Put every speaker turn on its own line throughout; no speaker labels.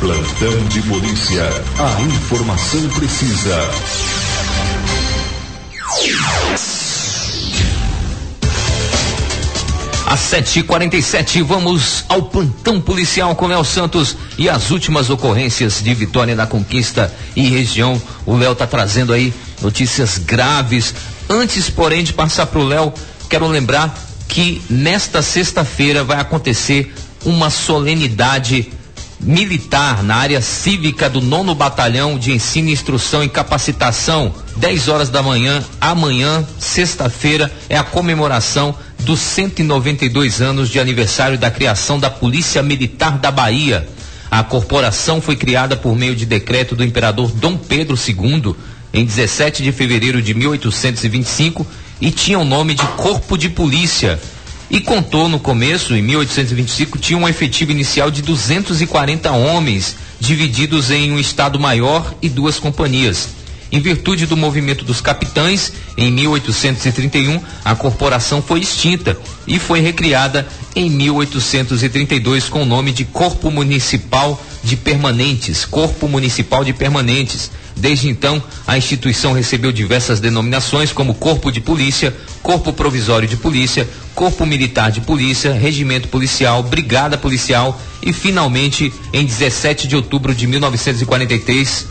Plantão de polícia. A informação precisa.
Às 7h47, vamos ao plantão policial com Léo Santos e as últimas ocorrências de Vitória da Conquista e região. O Léo tá trazendo aí notícias graves. Antes, porém, de passar pro Léo, quero lembrar que nesta sexta-feira vai acontecer uma solenidade militar na área cívica do 9º Batalhão de Ensino, Instrução e Capacitação, 10 horas da manhã. Amanhã, sexta-feira, é a comemoração dos 192 anos de aniversário da criação da Polícia Militar da Bahia. A corporação foi criada por meio de decreto do imperador Dom Pedro II em 17 de fevereiro de 1825 e tinha o nome de Corpo de Polícia. E contou no começo, em 1825, tinha um efetivo inicial de 240 homens, divididos em um estado-maior e 2 companhias. Em virtude do movimento dos capitães, em 1831, a corporação foi extinta e foi recriada em 1832 com o nome de Corpo Municipal de Permanentes. Corpo Municipal de Permanentes. Desde então, a instituição recebeu diversas denominações como Corpo de Polícia, Corpo Provisório de Polícia, Corpo Militar de Polícia, Regimento Policial, Brigada Policial e, finalmente, em 17 de outubro de 1946,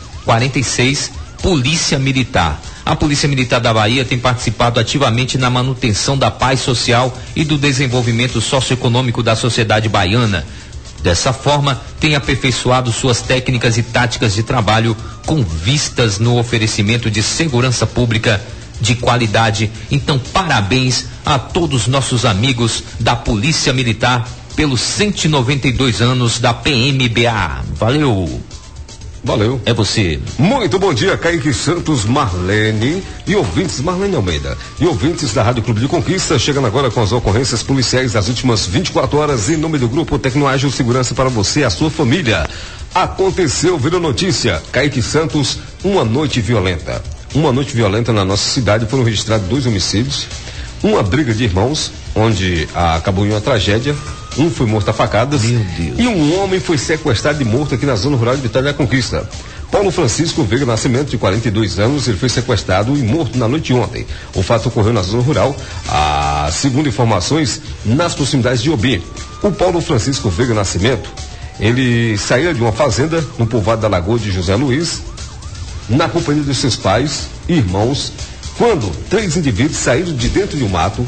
Polícia Militar. A Polícia Militar da Bahia tem participado ativamente na manutenção da paz social e do desenvolvimento socioeconômico da sociedade baiana. Dessa forma, tem aperfeiçoado suas técnicas e táticas de trabalho com vistas no oferecimento de segurança pública de qualidade. Então, parabéns a todos nossos amigos da Polícia Militar pelos 192 anos da PMBA. Valeu!
Valeu.
É você.
Muito bom dia, Kaique Santos, Marlene e ouvintes, Marlene Almeida. E ouvintes da Rádio Clube de Conquista, chegando agora com as ocorrências policiais das últimas 24 horas em nome do Grupo Tecnoágil Segurança para você e a sua família. Aconteceu, virou notícia. Kaique Santos, uma noite violenta. Uma noite violenta na nossa cidade, foram registrados 2 homicídios, uma briga de irmãos, onde acabou em uma tragédia. Um foi morto a facadas.
Meu Deus.
E um homem foi sequestrado e morto aqui na zona rural de Vitória da Conquista. Paulo Francisco Veiga Nascimento, de 42 anos, ele foi sequestrado e morto na noite de ontem. O fato ocorreu na zona rural, segundo informações, nas proximidades de Obi. O Paulo Francisco Veiga Nascimento, ele saía de uma fazenda no povoado da Lagoa de José Luiz, na companhia de seus pais e irmãos, quando 3 indivíduos saíram de dentro de um mato,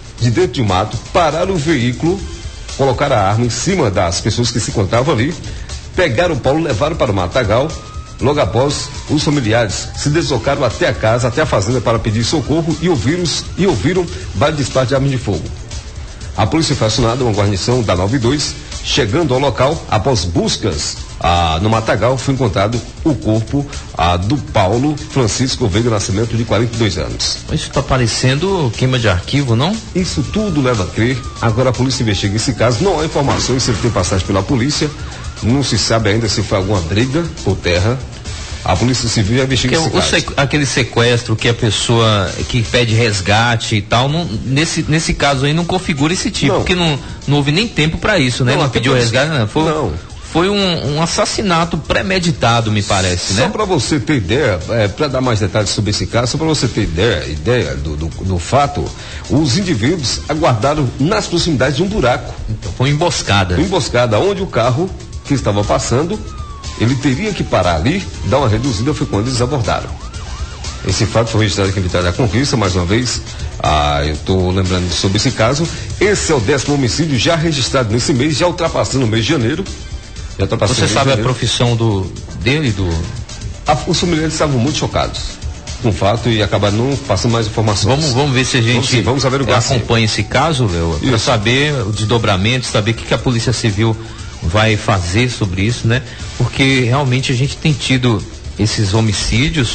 pararam o veículo, colocaram a arma em cima das pessoas que se encontravam ali, pegaram o Paulo, levaram para o matagal. Logo após, os familiares se deslocaram até a casa, até a fazenda, para pedir socorro e ouviram vários disparos de armas de fogo. A polícia foi acionada, uma guarnição da 92, chegando ao local, após buscas no matagal, foi encontrado o corpo do Paulo Francisco Veiga Nascimento, de 42 anos.
Isso está parecendo queima de arquivo, não?
Isso tudo leva a crer. Agora a polícia investiga esse caso. Não há informações se ele tem passagem pela polícia. Não se sabe ainda se foi alguma briga por terra. A Polícia Civil já investiga esse caso.
Aquele sequestro que a pessoa que pede resgate e tal, nesse caso aí não configura esse tipo, porque não houve nem tempo para isso, né? Não pediu resgate, não. Foi um assassinato premeditado, me parece, né?
Só para você ter ideia, para dar mais detalhes sobre esse caso, só para você ter ideia do fato, os indivíduos aguardaram nas proximidades de um buraco.
Então foi uma emboscada.
Uma emboscada, onde o carro que estava passando, ele teria que parar ali, dar uma reduzida, foi quando eles abordaram. Esse fato foi registrado aqui em Vitória da Conquista, mais uma vez. Eu estou lembrando sobre esse caso. Esse é o 10º homicídio já registrado nesse mês, já ultrapassando o mês de janeiro.
Você sabe a profissão dele?
Os familiares estavam muito chocados com o fato e acabaram não passando mais informações.
Vamos ver se a gente
vamos averiguar,
acompanha esse caso, Léo, para saber o desdobramento, saber o que a Polícia Civil vai fazer sobre isso, né? Porque realmente a gente tem tido esses homicídios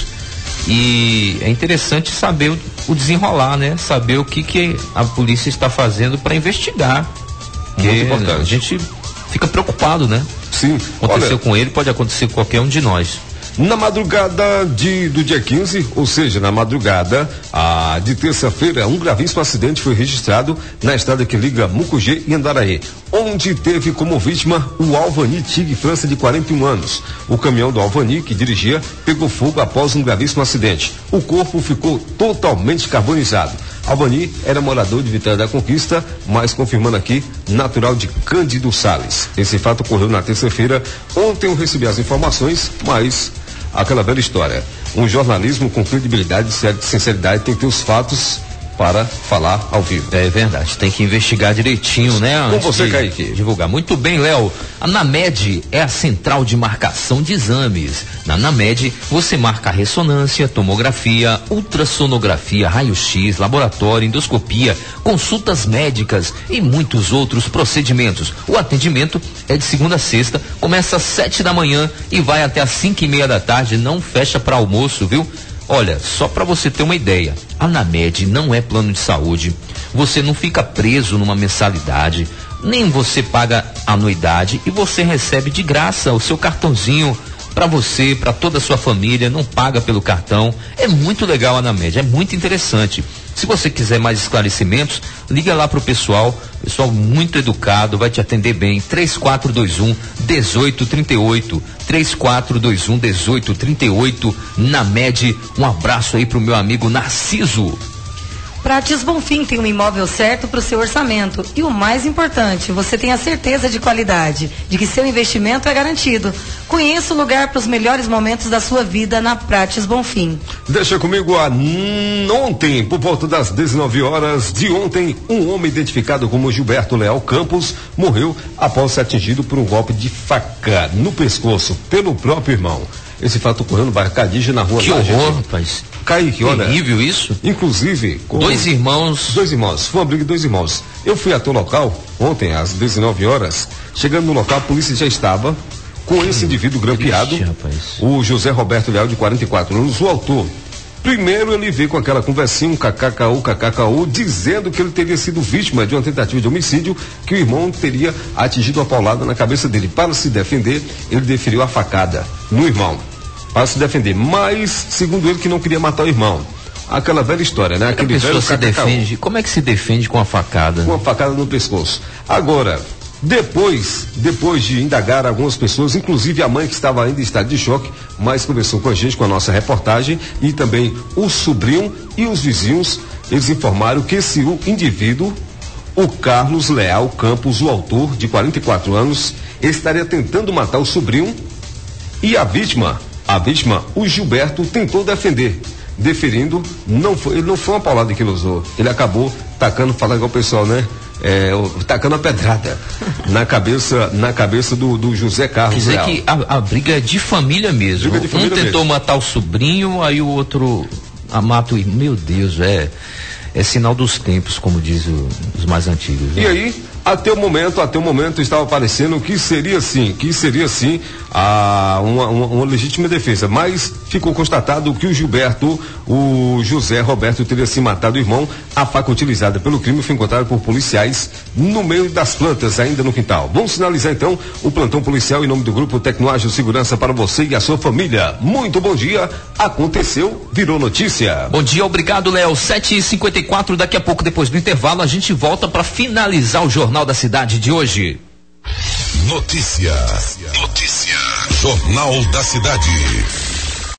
e é interessante saber o desenrolar, né? Saber o que a polícia está fazendo para investigar.
Muito importante.
A gente fica preocupado, né?
Sim.
Aconteceu com ele, pode acontecer com qualquer um de nós.
Na madrugada do dia 15, ou seja, na madrugada de terça-feira, um gravíssimo acidente foi registrado na estrada que liga Mucugê e Andaraí, onde teve como vítima o Alvani Tig França, de 41 anos. O caminhão do Alvani, que dirigia, pegou fogo após um gravíssimo acidente. O corpo ficou totalmente carbonizado. Alvani era morador de Vitória da Conquista, mas confirmando aqui, natural de Cândido Sales. Esse fato ocorreu na terça-feira. Ontem eu recebi as informações, mas aquela velha história. Um jornalismo com credibilidade e sinceridade tem que ter os fatos para falar ao vivo.
É verdade, tem que investigar direitinho, né?
Com você, Kaique.
Divulgar. Muito bem, Léo. A Named é a central de marcação de exames. Na Named, você marca ressonância, tomografia, ultrassonografia, raio-x, laboratório, endoscopia, consultas médicas e muitos outros procedimentos. O atendimento é de segunda a sexta, começa às 7 da manhã e vai até às 5:30 da tarde, não fecha para almoço, viu? Olha, só para você ter uma ideia, a Named não é plano de saúde, você não fica preso numa mensalidade, nem você paga anuidade e você recebe de graça o seu cartãozinho para você, para toda a sua família, não paga pelo cartão. É muito legal a Named, é muito interessante. Se você quiser mais esclarecimentos, liga lá pro pessoal muito educado, vai te atender bem. 3421-1838, 3421-1838, Named. Um abraço aí pro meu amigo Narciso.
Prates Bonfim tem um imóvel certo para o seu orçamento. E o mais importante, você tem a certeza de qualidade, de que seu investimento é garantido. Conheça o lugar para os melhores momentos da sua vida na Prates Bonfim.
Deixa comigo ontem, por volta das 19 horas de ontem, um homem identificado como Gilberto Leal Campos morreu após ser atingido por um golpe de faca no pescoço pelo próprio irmão. Esse fato ocorreu no bairro Cadija, na rua.
Que horror, rapaz.
Kaique, olha.
Terrível isso.
Inclusive.
Dois irmãos.
Foi uma briga de dois irmãos. Eu fui até o local ontem, às 19 horas. Chegando no local, a polícia já estava com esse indivíduo grampeado. O José Roberto Leal, de 44 anos, o autor. Primeiro ele veio com aquela conversinha, um kkku, dizendo que ele teria sido vítima de uma tentativa de homicídio, que o irmão teria atingido a paulada na cabeça dele. Para se defender, ele deferiu a facada no irmão. Para se defender, mas, segundo ele, que não queria matar o irmão. Aquela velha história, né? Aquele velho
se defende. Como é que se defende com a facada?
Com a facada no pescoço. Agora, depois de indagar algumas pessoas, inclusive a mãe, que estava ainda em estado de choque, mas conversou com a gente, com a nossa reportagem, e também o sobrinho e os vizinhos, eles informaram que esse indivíduo, o Carlos Leal Campos, o autor, de 44 anos, estaria tentando matar o sobrinho, e a vítima, o Gilberto, tentou defender. Deferindo, ele não foi uma paulada que ele usou, ele acabou tacando, falando igual o pessoal, né? Tacando a pedrada na cabeça do José Carlos.
Quer dizer que a briga é de família mesmo. Um tentou matar o sobrinho, aí o outro mata o irmão. Meu Deus, é sinal dos tempos, como diz os mais antigos. Né?
E aí, até o momento estava parecendo que seria sim uma legítima defesa, mas ficou constatado que o José Roberto teria se matado o irmão. A faca utilizada pelo crime foi encontrada por policiais no meio das plantas, ainda no quintal. Vamos finalizar então o plantão policial em nome do Grupo Tecnoagil Segurança para você e a sua família. Muito bom dia, aconteceu, virou notícia.
Bom dia, obrigado, Léo. 7h54, daqui a pouco, depois do intervalo, a gente volta para finalizar o Jornal da Cidade de hoje.
Notícia. Jornal da Cidade.